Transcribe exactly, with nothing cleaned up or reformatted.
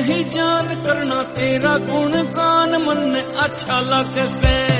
ही जान करना तेरा गुणगान मन अच्छा लगे से।